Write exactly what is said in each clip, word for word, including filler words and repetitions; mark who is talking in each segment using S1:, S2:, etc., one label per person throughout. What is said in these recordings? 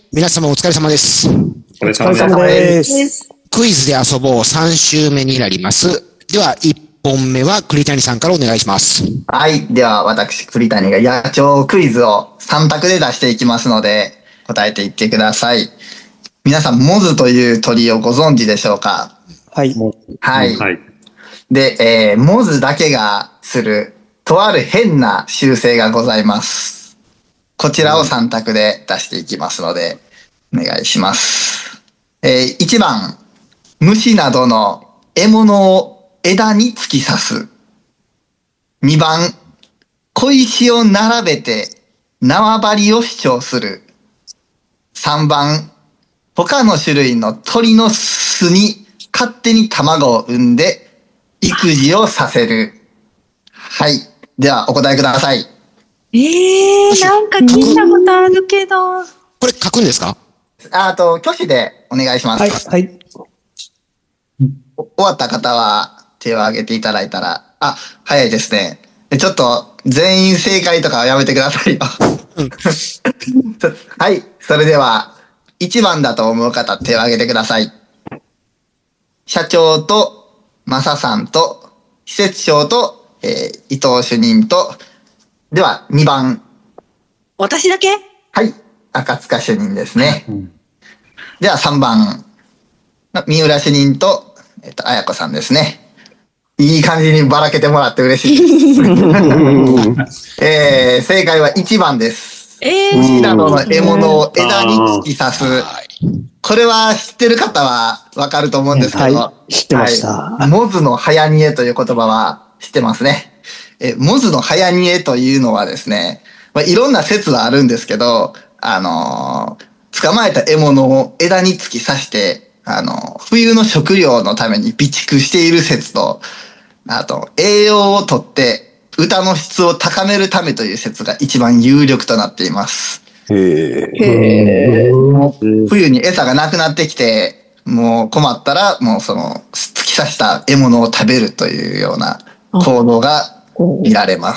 S1: 皆様お疲れ様です。
S2: お疲れ様です。
S1: クイズで遊ぼうさん週目になります。では、いっぽんめは栗谷さんからお願いします。
S3: はい。では、私、栗谷が野鳥クイズをさん択で出していきますので、答えていってください。皆さん、モズという鳥をご存知でしょうか？
S2: はい。
S3: はい。はい、で、えー、モズだけがする、とある変な習性がございます。こちらをさん択で出していきますので、お願いします。えー、いちばん、虫などの獲物を枝に突き刺す。にばん、小石を並べて縄張りを主張する。さんばん、他の種類の鳥の巣に勝手に卵を産んで育児をさせる。はい。ではお答えください。
S4: えー、なんか聞いたことあるけど。
S1: これ書くんですか？
S3: あと、挙手でお願いします。
S2: はい。はい。
S3: 終わった方は手を挙げていただいたら、あ、早いですね。ちょっと全員正解とかはやめてくださいよ。はい。それでは、いちばんだと思う方手を挙げてください。社長と、マサさんと、施設長と、えー、伊藤主任と、ではにばん。
S4: 私だけ？
S3: はい。赤塚主任ですね。うん、ではさんばん。三浦主任と、えっと、綾子さんですね。いい感じにばらけてもらって嬉しいです。えー、正解はいちばんです。
S4: えー、
S3: 虫などの獲物を枝に突き刺す。これは知ってる方はわかると思うんですけど。
S2: はい、知ってました。
S3: はい、モズの早煮えという言葉は知ってますね。え、モズの早煮えというのはですね、まあ、いろんな説はあるんですけど、あのー、捕まえた獲物を枝に突き刺して、あのー、冬の食料のために備蓄している説と、あと、栄養をとって歌の質を高めるためという説が一番有力となっています。
S2: へ
S3: ー。もう冬に餌がなくなってきて、もう困ったら、もうその、突き刺した獲物を食べるというような行動が見られます。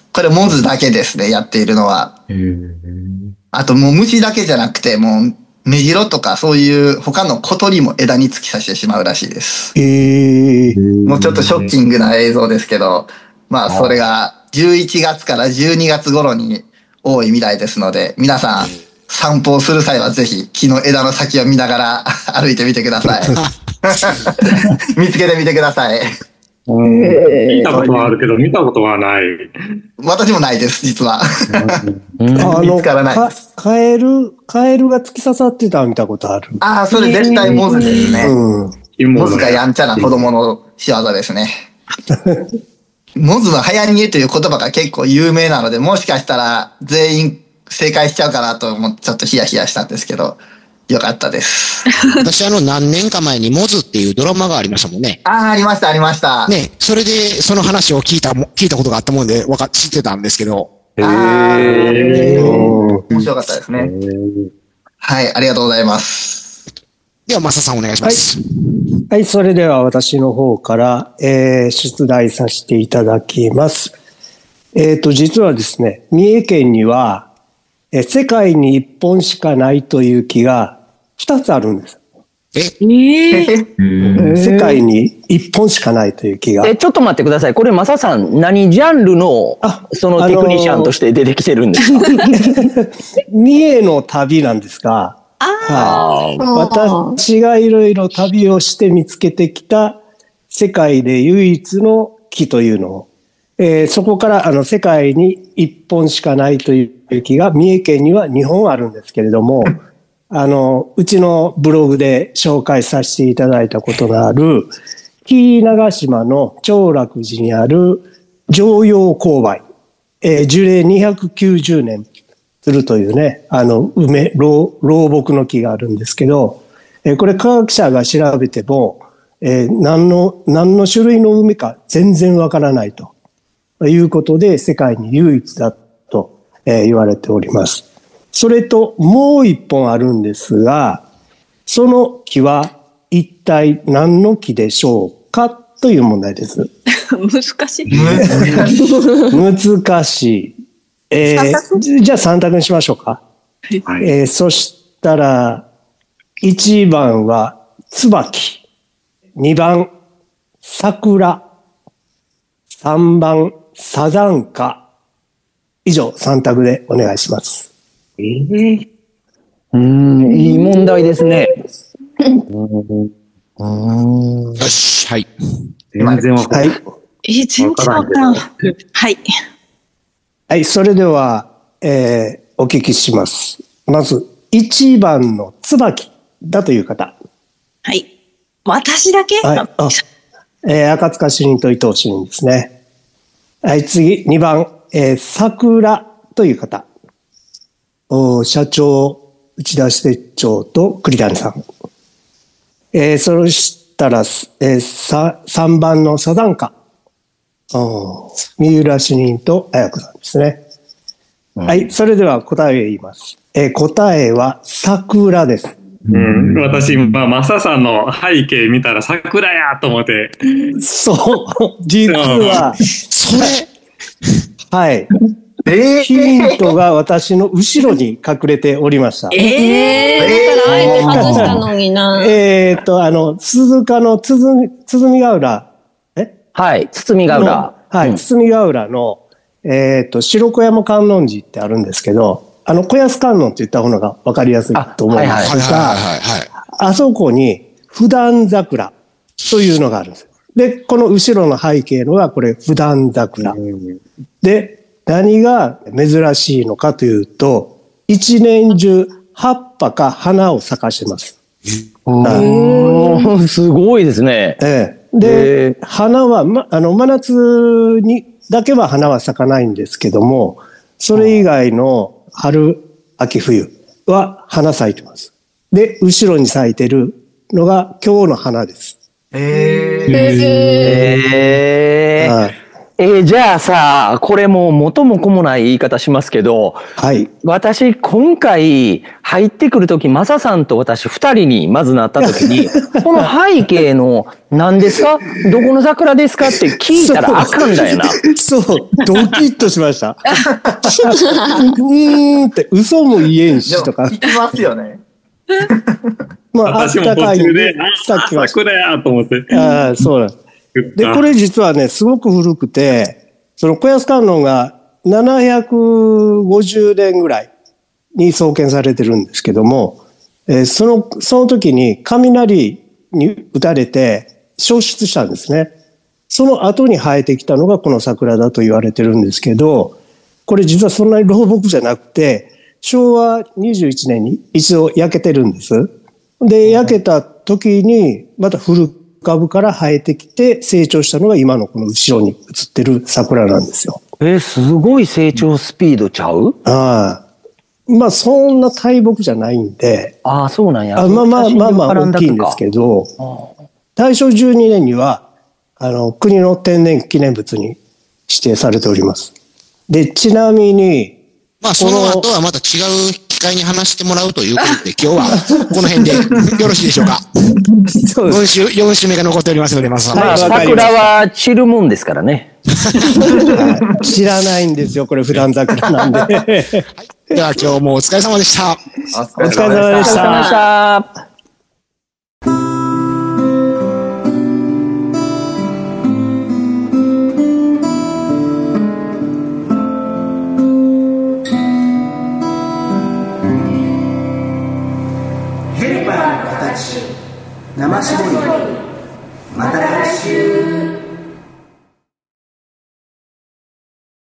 S3: これモズだけですね、やっているのは。あともう虫だけじゃなくて、もうメジロとかそういう他の小鳥も枝に突き刺してしまうらしいです。
S2: へー。
S3: もうちょっとショッキングな映像ですけど、まあそれがじゅういちがつからじゅうにがつ頃に多いみたいですので、皆さん散歩をする際はぜひ木の枝の先を見ながら歩いてみてください。見つけてみてください。
S5: 聞いたことはあるけど、見たことはない。
S3: 私もないです、実は。
S2: あの、かカエル、カエルが突き刺さってたの見たことある。
S3: ああ、それ絶対モズですね。うん、モズがやんちゃな子供の仕業ですね。モズの早煮えという言葉が結構有名なので、もしかしたら全員正解しちゃうかなと思って、ちょっとヒヤヒヤしたんですけど、よかったです。
S1: 私あの何年か前にモズっていうドラマがありましたもんね。
S3: ああ、ありました、ありました。
S1: ね、それでその話を聞いた、聞いたことがあったもんで、わか、知ってたんですけど。
S3: へー。面白かったですね。はい、ありがとうございます。
S1: では、マサさんお願いします。
S2: はい、はい、それでは私の方から、えー、出題させていただきます。えっと、実はですね、三重県には、え世界に一本しかないという木が二つあるんです。
S1: え
S2: え世界に一本しかないという木が。
S6: え、ちょっと待ってください。これ、マサさん、何ジャンルの、そのテクニシャンとして出てきてるんですか？
S2: 三重の旅なんですが、
S4: はい、
S2: 私がいろいろ旅をして見つけてきた世界で唯一の木というのを、えー、そこからあの世界に一本しかないという木が三重県にはにほんあるんですけれども、あの、うちのブログで紹介させていただいたことがある、紀伊長島の長楽寺にある常陽勾配、えー、樹齢にひゃくきゅうじゅうねんするというね、あの、梅、老、老木の木があるんですけど、えー、これ科学者が調べても、えー、何の、何の種類の梅か全然わからないということで世界に唯一だと、えー、言われております。それともう一本あるんですが、その木は一体何の木でしょうかという問題です。
S4: 難しい。
S2: 難しい。えー、じゃあ三択にしましょうか。はい、えー、そししたら、いちばんは椿、にばん桜、さんばんサザンカ。以上さん択でお願いします。
S6: えー、うーん、いい問題ですね。
S1: よし、はい。
S5: 全然わかんない。
S2: はい。
S4: えー、全然わからん。はい。
S2: はい、それでは、えー、お聞きします。まず、いちばんの椿だという方。
S4: はい。私だけ、
S2: はい。あ、えー、赤塚主任と伊藤主任ですね。はい、次、にばん、えー、桜という方。お社長、内田支店長と栗谷さん。えー、そしたら、えー、さ、さんばんのサザンカ。三浦主任と綾子さんですね。うん、はい、それでは答えを言います。えー、答えは桜です。
S5: うん、私、まあ、マサさんの背景見たら桜やと思って。
S2: そう、実は、
S1: それ
S2: はい。
S3: えー、
S2: ヒントが私の後ろに隠れておりました。
S4: ええー、だからあえて外したのにな。
S2: えっと、あの、鈴鹿のつづみ、つづみが浦。え
S6: はい、堤ヶ浦。
S2: はい、堤ヶ浦の、えっと、白子山観音寺ってあるんですけど、あの、小安観音って言った方が分かりやすいと思うんですが、あそこに、普段桜というのがあるんですよ。で、この後ろの背景のが、これ、普段桜。で、何が珍しいのかというと、一年中葉っぱか花を咲かしてます。
S6: おー、すごいですね。
S2: ええ、で、花は、ま、あの、真夏にだけは花は咲かないんですけども、それ以外の春、秋、冬は花咲いてます。で、後ろに咲いてるのが今日の花です。
S3: えー、
S6: えー、えー、じゃあさ、これも元も子もない言い方しますけど、
S2: はい。
S6: 私、今回、入ってくるとき、マサさんと私二人にまずなったときに、この背景の、何ですか？どこの桜ですかって聞いたらあかんだよな。
S2: そう、そうドキッとしました。うーんって、嘘も言えんしとか。
S3: 聞きますよね。
S2: まあ、あったかいんで、
S5: さっきは。桜やと思って。
S2: ああ、そうなんです。で、これ実はね、すごく古くて、その小安観音がななひゃくごじゅうねんぐらいに創建されてるんですけども、えー、その、その時に雷に打たれて消失したんですね。その後に生えてきたのがこの桜だと言われてるんですけど、これ実はそんなに老木じゃなくて、しょうわにじゅういちねんに一度焼けてるんです。で、焼けた時にまた古く株から生えてきて成長したのが今のこの後ろに映ってる桜なんですよ。
S6: えー、すごい成長スピードちゃう？
S2: ああ。まあそんな大木じゃないんで。
S6: ああ、そうなんや。
S2: あまあまあまあまあ大きいんですけど、大正じゅうにねんには、あの、国の天然記念物に指定されております。で、ちなみに、
S1: まあその後はまた違う機会に話してもらうということで、今日はこの辺でよろしいでしょうか。そうです。よん週、よん週目が残っておりますので、まずは。
S6: まあ、桜は散るもんですからね。
S2: はい、知らないんですよ、これ普段桜なんで。はい、
S1: では今日もお疲れ様でした。
S2: お疲れ様でした。
S7: 生絞りまた来週。